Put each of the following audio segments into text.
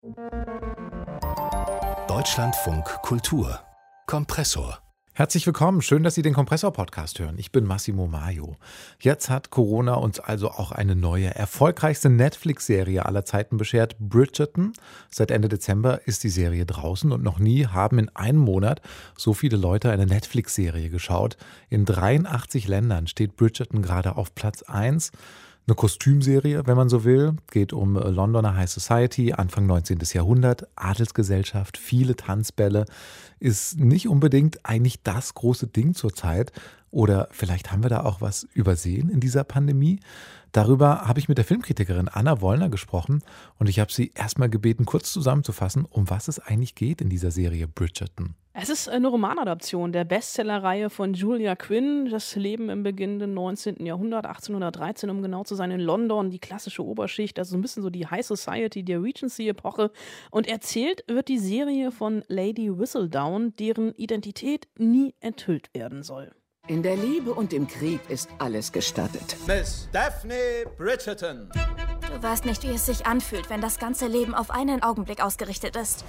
Deutschlandfunk Kultur Kompressor. Herzlich willkommen, schön, dass Sie den Kompressor-Podcast hören. Ich bin Massimo Maio. Jetzt hat Corona uns also auch eine neue, erfolgreichste Netflix-Serie aller Zeiten beschert, Bridgerton. Seit Ende Dezember ist die Serie draußen und noch nie haben in einem Monat so viele Leute eine Netflix-Serie geschaut. In 83 Ländern steht Bridgerton gerade auf Platz 1. Eine Kostümserie, wenn man so will, geht um Londoner High Society, Anfang 19. Jahrhundert, Adelsgesellschaft, viele Tanzbälle, ist nicht unbedingt eigentlich das große Ding zurzeit. Oder vielleicht haben wir da auch was übersehen in dieser Pandemie. Darüber habe ich mit der Filmkritikerin Anna Wollner gesprochen und ich habe sie erstmal gebeten, kurz zusammenzufassen, um was es eigentlich geht in dieser Serie Bridgerton. Es ist eine Romanadaption der Bestsellerreihe von Julia Quinn, das Leben im beginnenden 19. Jahrhundert, 1813, um genau zu sein, in London, die klassische Oberschicht, also so ein bisschen so die High Society der Regency-Epoche. Und erzählt wird die Serie von Lady Whistledown, deren Identität nie enthüllt werden soll. In der Liebe und im Krieg ist alles gestattet. Miss Daphne Bridgerton. Du weißt nicht, wie es sich anfühlt, wenn das ganze Leben auf einen Augenblick ausgerichtet ist.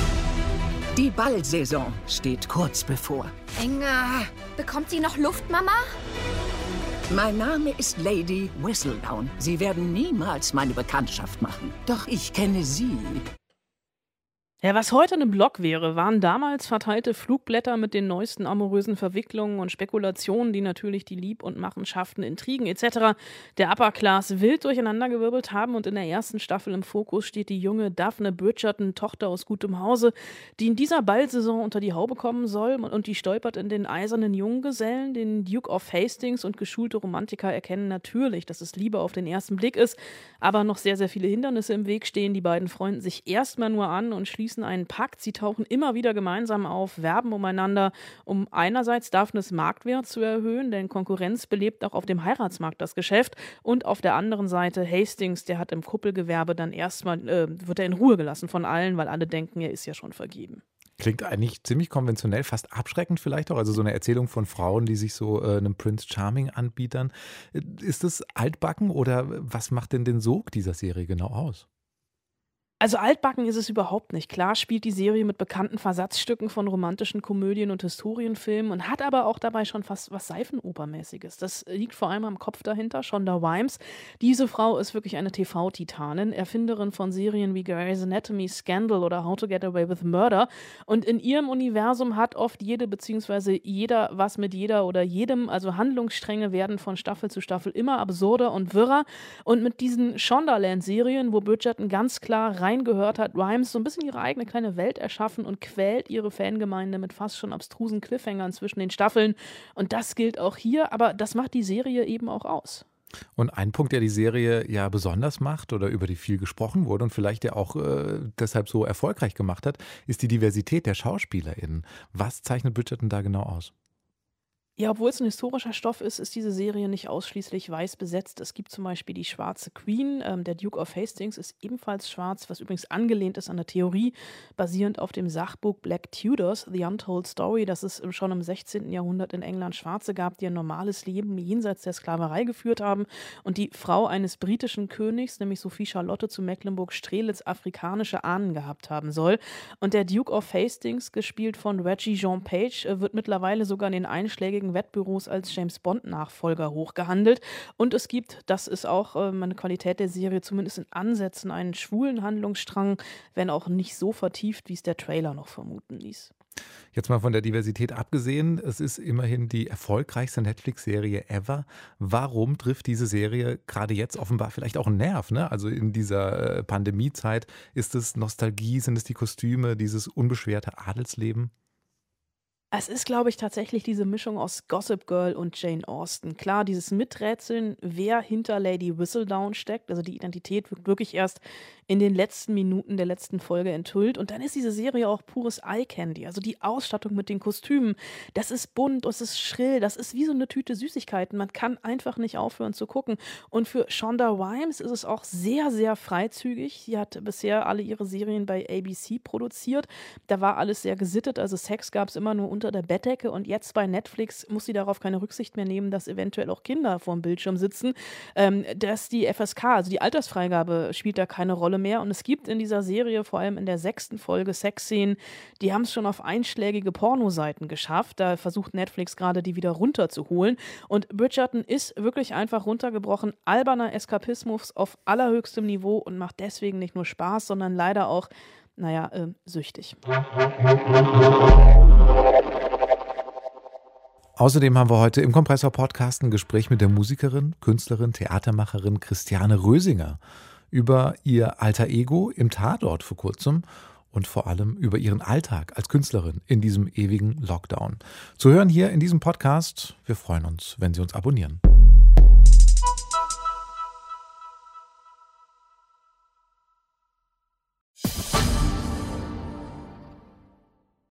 Die Ballsaison steht kurz bevor. Inga, bekommt sie noch Luft, Mama? Mein Name ist Lady Whistledown. Sie werden niemals meine Bekanntschaft machen. Doch ich kenne Sie. Ja, was heute ein Blog wäre, waren damals verteilte Flugblätter mit den neuesten amorösen Verwicklungen und Spekulationen, die natürlich die Lieb- und Machenschaften, Intrigen etc. der Upper Class wild durcheinandergewirbelt haben. Und in der ersten Staffel im Fokus steht die junge Daphne Bridgerton, Tochter aus gutem Hause, die in dieser Ballsaison unter die Haube kommen soll und die stolpert in den eisernen Junggesellen. Den Duke of Hastings und geschulte Romantiker erkennen natürlich, dass es Liebe auf den ersten Blick ist, aber noch sehr, sehr viele Hindernisse im Weg stehen. Die beiden freunden sich erstmal nur an und schließen einen Pakt. Sie tauchen immer wieder gemeinsam auf, werben umeinander, um einerseits Daphnes Marktwert zu erhöhen, denn Konkurrenz belebt auch auf dem Heiratsmarkt das Geschäft, und auf der anderen Seite Hastings, der hat im Kuppelgewerbe dann erstmal, wird er in Ruhe gelassen von allen, weil alle denken, er ist ja schon vergeben. Klingt eigentlich ziemlich konventionell, fast abschreckend vielleicht auch. Also so eine Erzählung von Frauen, die sich so einem Prince Charming anbietern. Ist das altbacken oder was macht denn den Sog dieser Serie genau aus? Also altbacken ist es überhaupt nicht. Klar spielt die Serie mit bekannten Versatzstücken von romantischen Komödien und Historienfilmen und hat aber auch dabei schon fast was Seifenopermäßiges. Das liegt vor allem am Kopf dahinter, Shonda Rhimes. Diese Frau ist wirklich eine TV-Titanin, Erfinderin von Serien wie Grey's Anatomy, Scandal oder How to Get Away with Murder. Und in ihrem Universum hat oft jede bzw. jeder was mit jeder oder jedem. Also Handlungsstränge werden von Staffel zu Staffel immer absurder und wirrer. Und mit diesen Shondaland-Serien, wo Bridgerton ganz klar reingehört hat, Rhimes so ein bisschen ihre eigene kleine Welt erschaffen und quält ihre Fangemeinde mit fast schon abstrusen Cliffhangern zwischen den Staffeln. Und das gilt auch hier, aber das macht die Serie eben auch aus. Und ein Punkt, der die Serie ja besonders macht oder über die viel gesprochen wurde und vielleicht ja auch deshalb so erfolgreich gemacht hat, ist die Diversität der SchauspielerInnen. Was zeichnet Bridgerton da genau aus? Ja, obwohl es ein historischer Stoff ist, ist diese Serie nicht ausschließlich weiß besetzt. Es gibt zum Beispiel die schwarze Queen. Der Duke of Hastings ist ebenfalls schwarz, was übrigens angelehnt ist an der Theorie, basierend auf dem Sachbuch Black Tudors, The Untold Story, dass es schon im 16. Jahrhundert in England Schwarze gab, die ein normales Leben jenseits der Sklaverei geführt haben. Und die Frau eines britischen Königs, nämlich Sophie Charlotte zu Mecklenburg-Strelitz, afrikanische Ahnen gehabt haben soll. Und der Duke of Hastings, gespielt von Reggie Jean Page, wird mittlerweile sogar in den einschlägigen Wettbüros als James-Bond-Nachfolger hochgehandelt. Und es gibt, das ist auch eine Qualität der Serie, zumindest in Ansätzen, einen schwulen Handlungsstrang, wenn auch nicht so vertieft, wie es der Trailer noch vermuten ließ. Jetzt mal von der Diversität abgesehen, es ist immerhin die erfolgreichste Netflix-Serie ever. Warum trifft diese Serie gerade jetzt offenbar vielleicht auch einen Nerv? Ne? Also in dieser Pandemiezeit, ist es Nostalgie, sind es die Kostüme, dieses unbeschwerte Adelsleben? Es ist, glaube ich, tatsächlich diese Mischung aus Gossip Girl und Jane Austen. Klar, dieses Miträtseln, wer hinter Lady Whistledown steckt, also die Identität wird wirklich erst in den letzten Minuten der letzten Folge enthüllt. Und dann ist diese Serie auch pures Eye-Candy. Also die Ausstattung mit den Kostümen, das ist bunt, das ist schrill, das ist wie so eine Tüte Süßigkeiten. Man kann einfach nicht aufhören zu gucken. Und für Shonda Rhimes ist es auch sehr, sehr freizügig. Sie hat bisher alle ihre Serien bei ABC produziert. Da war alles sehr gesittet, also Sex gab es immer nur unter der Bettdecke und jetzt bei Netflix muss sie darauf keine Rücksicht mehr nehmen, dass eventuell auch Kinder vorm Bildschirm sitzen. Dass die FSK, also die Altersfreigabe, spielt da keine Rolle mehr und es gibt in dieser Serie, vor allem in der 6. Folge, Sexszenen, die haben es schon auf einschlägige Pornoseiten geschafft. Da versucht Netflix gerade, die wieder runterzuholen. Und Bridgerton ist wirklich einfach runtergebrochen. Alberner Eskapismus auf allerhöchstem Niveau und macht deswegen nicht nur Spaß, sondern leider auch, süchtig. Außerdem haben wir heute im Kompressor-Podcast ein Gespräch mit der Musikerin, Künstlerin, Theatermacherin Christiane Rösinger über ihr Alter Ego im Tatort vor kurzem und vor allem über ihren Alltag als Künstlerin in diesem ewigen Lockdown. Zu hören hier in diesem Podcast. Wir freuen uns, wenn Sie uns abonnieren.